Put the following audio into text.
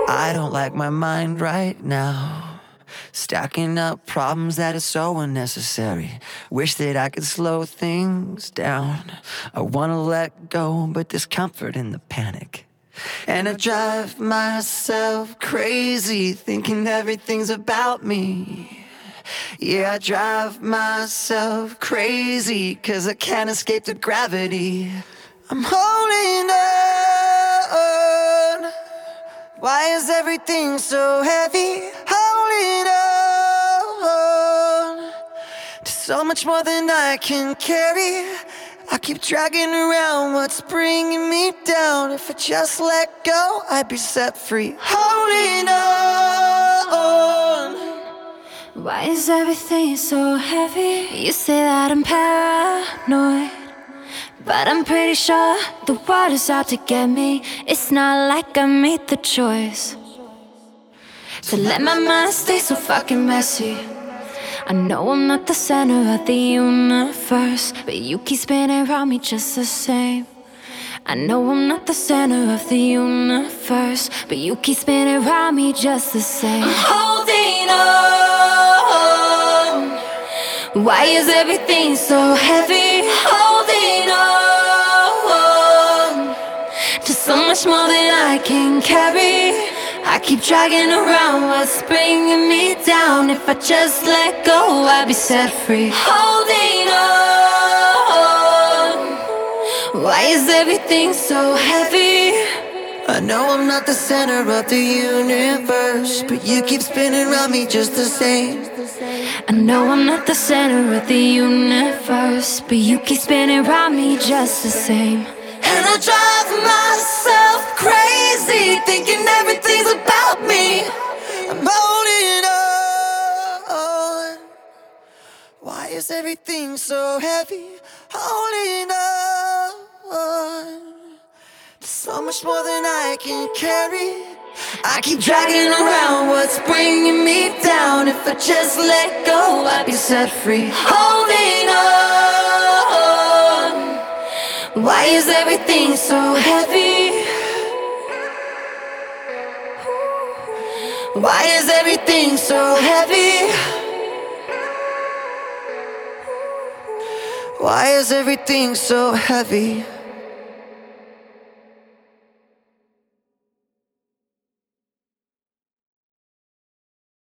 I don't like my mind right now, stacking up problems that are so unnecessary. Wish that I could slow things down. I wanna let go, but there's comfort in the panic. And I drive myself crazy, thinking everything's about me. Yeah, I drive myself crazy, 'cause I can't escape the gravity. I'm holding on. Why is everything so heavy? Holding on to so much more than I can carry. I keep dragging around what's bringing me down. If I just let go, I'd be set free. Holding on. Why is everything so heavy? You say that I'm paranoid, but I'm pretty sure the world is out to get me. It's not like I made the choice to let my mind stay so fucking messy. I know I'm not the center of the universe, but you keep spinning around me just the same. I know I'm not the center of the universe, but you keep spinning around me just the same. I'm holding on. Why is everything so heavy? Holding on to so much more than I can carry. I keep dragging around what's bringing me down. If I just let go, I'd be set free. Holding on. Why is everything so heavy? I know I'm not the center of the universe, but you keep spinning around me just the same. I know I'm not the center of the universe, but you keep spinning around me just the same. And I drive myself crazy, thinking everything's about me. I'm holding on. Why is everything so heavy? Holding on. So much more than I can carry. I keep dragging around what's bringing me down. If I just let go, I'd be set free. Holding on. Why is everything so heavy? Why is everything so heavy? Why is everything so heavy?